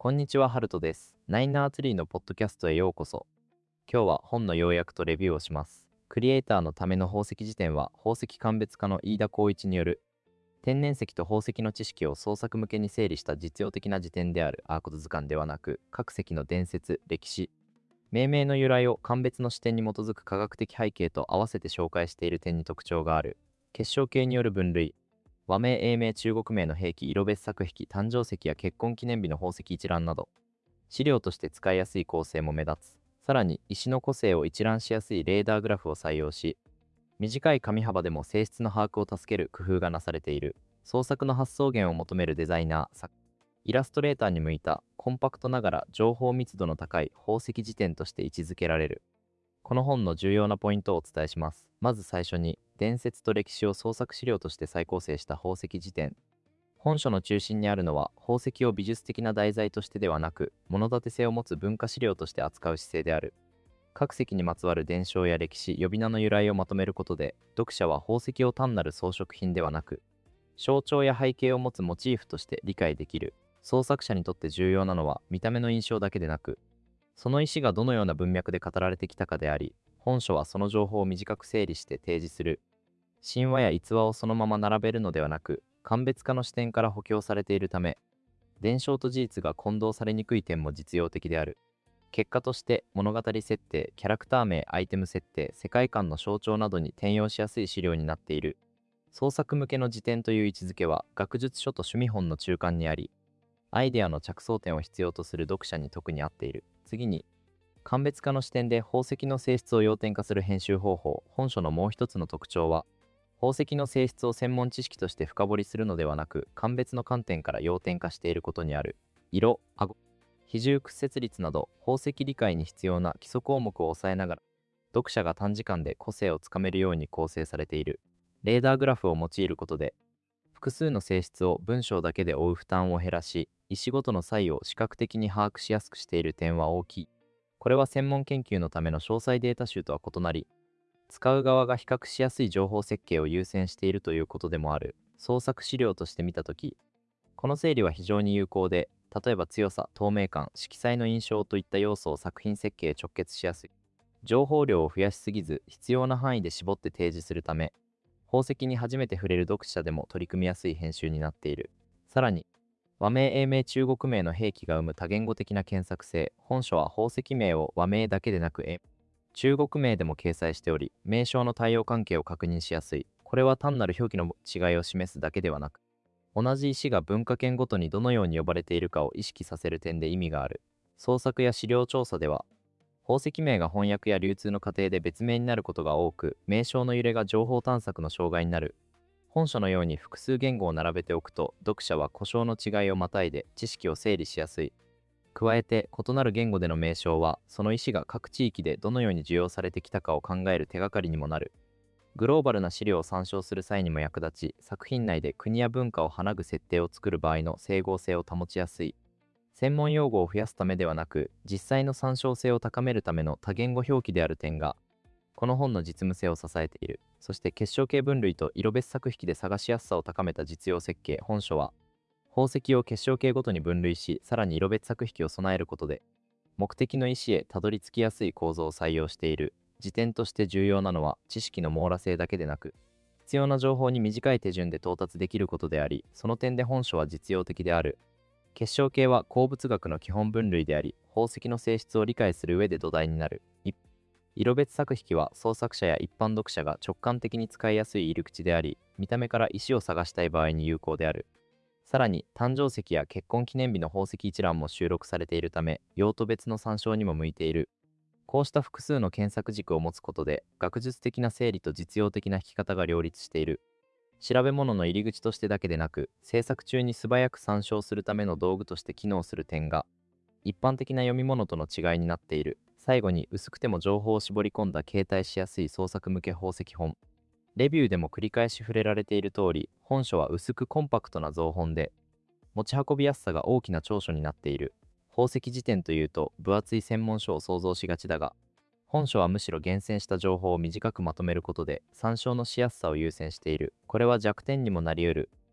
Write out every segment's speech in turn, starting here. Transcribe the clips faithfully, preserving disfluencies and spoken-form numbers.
こんにちは、ハルトです。ナインナーツリーのポッドキャストへようこそ。今日は本の要約とレビューをします。クリエイターのための宝石辞典は、宝石鑑別家の飯田光一による天然石と宝石の知識を創作向けに整理した実用的な辞典であるアーコト図鑑ではなく、各石の伝説、歴史、命名の由来を鑑別の視点に基づく科学的背景と合わせて紹介している点に特徴がある。結晶系による分類、和名、英名、中国名の兵器、色別作筆誕生石や結婚記念日の宝石一覧など、資料として使いやすい構成も目立つ。さらに、石の個性を一覧しやすいレーダーグラフを採用し、短い紙幅でも性質の把握を助ける工夫がなされている。創作の発想源を求めるデザイナー、作イラストレーターに向いたコンパクトながら情報密度の高い宝石辞典として位置づけられる。この本の重要なポイントをお伝えします。まず最初に、伝説と歴史を創作資料として再構成した宝石辞典。本書の中心にあるのは、宝石を美術的な題材としてではなく、物立て性を持つ文化資料として扱う姿勢である。各石にまつわる伝承や歴史、呼び名の由来をまとめることで、読者は宝石を単なる装飾品ではなく、象徴や背景を持つモチーフとして理解できる。創作者にとって重要なのは、見た目の印象だけでなく、その石がどのような文脈で語られてきたかであり、本書はその情報を短く整理して提示する。神話や逸話をそのまま並べるのではなく、鑑別家の視点から補強されているため、伝承と事実が混同されにくい点も実用的である。結果として物語設定、キャラクター名、アイテム設定、世界観の象徴などに転用しやすい資料になっている。創作向けの辞典という位置づけは学術書と趣味本の中間にあり、アイデアの着想点を必要とする読者に特に合っている。次に、鑑別家の視点で宝石の性質を要点化する編集方法。本書のもう一つの特徴は、宝石の性質を専門知識として深掘りするのではなく、鑑別の観点から要点化していることにある。色、顎、比重屈折率など、宝石理解に必要な基礎項目を抑えながら、読者が短時間で個性をつかめるように構成されている。レーダーグラフを用いることで、複数の性質を文章だけで追う負担を減らし、石ごとの差異を視覚的に把握しやすくしている点は大きい。これは専門研究のための詳細データ集とは異なり、使う側が比較しやすい情報設計を優先しているということでもある。創作資料として見たとき、この整理は非常に有効で、例えば強さ、透明感、色彩の印象といった要素を作品設計へ直結しやすい。情報量を増やしすぎず、必要な範囲で絞って提示するため、宝石に初めて触れる読者でも取り組みやすい編集になっている。さらに、和名、英名、中国名の併記が生む多言語的な検索性。本書は宝石名を和名だけでなく、英中国名でも掲載しており、名称の対応関係を確認しやすい。これは単なる表記の違いを示すだけではなく、同じ石が文化圏ごとにどのように呼ばれているかを意識させる点で意味がある。創作や資料調査では、宝石名が翻訳や流通の過程で別名になることが多く、名称の揺れが情報探索の障害になる。本書のように複数言語を並べておくと、読者は呼称の違いをまたいで知識を整理しやすい。加えて、異なる言語での名称は、その意思が各地域でどのように受容されてきたかを考える手がかりにもなる。グローバルな資料を参照する際にも役立ち、作品内で国や文化を花ぐ設定を作る場合の整合性を保ちやすい。専門用語を増やすためではなく、実際の参照性を高めるための多言語表記である点が、この本の実務性を支えている。そして結晶系分類と色別作引で探しやすさを高めた実用設計。本書は、宝石を結晶系ごとに分類し、さらに色別作引を備えることで、目的の石へたどり着きやすい構造を採用している。辞典として重要なのは、知識の網羅性だけでなく、必要な情報に短い手順で到達できることであり、その点で本書は実用的である。結晶系は鉱物学の基本分類であり、宝石の性質を理解する上で土台になる。色別作引は創作者や一般読者が直感的に使いやすい入り口であり、見た目から石を探したい場合に有効である。さらに、誕生石や結婚記念日の宝石一覧も収録されているため、用途別の参照にも向いている。こうした複数の検索軸を持つことで、学術的な整理と実用的な引き方が両立している。調べ物の入り口としてだけでなく、制作中に素早く参照するための道具として機能する点が、一般的な読み物との違いになっている。最後に、薄くても情報を絞り込んだ携帯しやすい創作向け宝石本。レビューでも繰り返し触れられている通り、本書は薄くコンパクトな造本で、持ち運びやすさが大きな長所になっている。宝石辞典というと分厚い専門書を想像しがちだが、本書はむしろ厳選した情報を短くまとめることで参照のしやすさを優先している。これは弱点にもなり得る。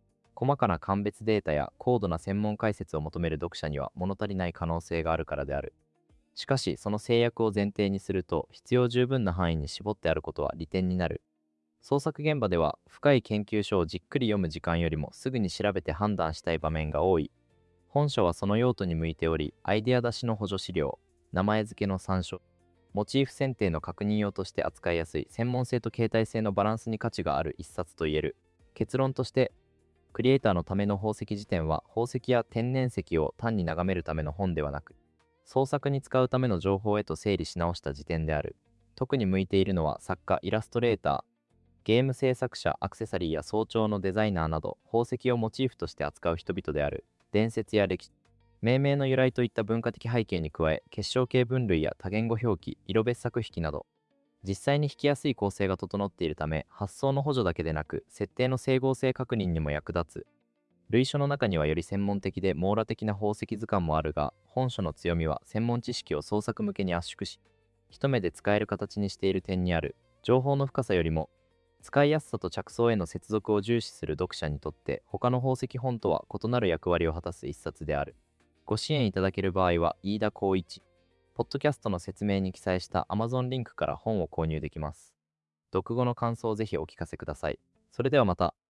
細かな鑑別データや高度な専門解説を求める読者には物足りない可能性があるからである。しかし、その制約を前提にすると、必要十分な範囲に絞ってあることは利点になる。創作現場では、深い研究書をじっくり読む時間よりもすぐに調べて判断したい場面が多い。本書はその用途に向いており、アイデア出しの補助資料、名前付けの参照、モチーフ選定の確認用として扱いやすい専門性と形態性のバランスに価値がある一冊と言える。結論として、クリエイターのための宝石辞典は宝石や天然石を単に眺めるための本ではなく、創作に使うための情報へと整理し直した辞典である。特に向いているのは作家、イラストレーター、ゲーム制作者、アクセサリーや早朝のデザイナーなど宝石をモチーフとして扱う人々である。伝説や歴史、命名の由来といった文化的背景に加え、結晶系分類や多言語表記、色別作引きなど、実際に弾きやすい構成が整っているため、発想の補助だけでなく、設定の整合性確認にも役立つ。類書の中にはより専門的で網羅的な宝石図鑑もあるが、本書の強みは専門知識を創作向けに圧縮し、一目で使える形にしている点にある。情報の深さよりも、使いやすさと着想への接続を重視する読者にとって、他の宝石本とは異なる役割を果たす一冊である。ご支援いただける場合は、飯田光一。ポッドキャストの説明に記載した Amazon リンクから本を購入できます。読後の感想をぜひお聞かせください。それではまた。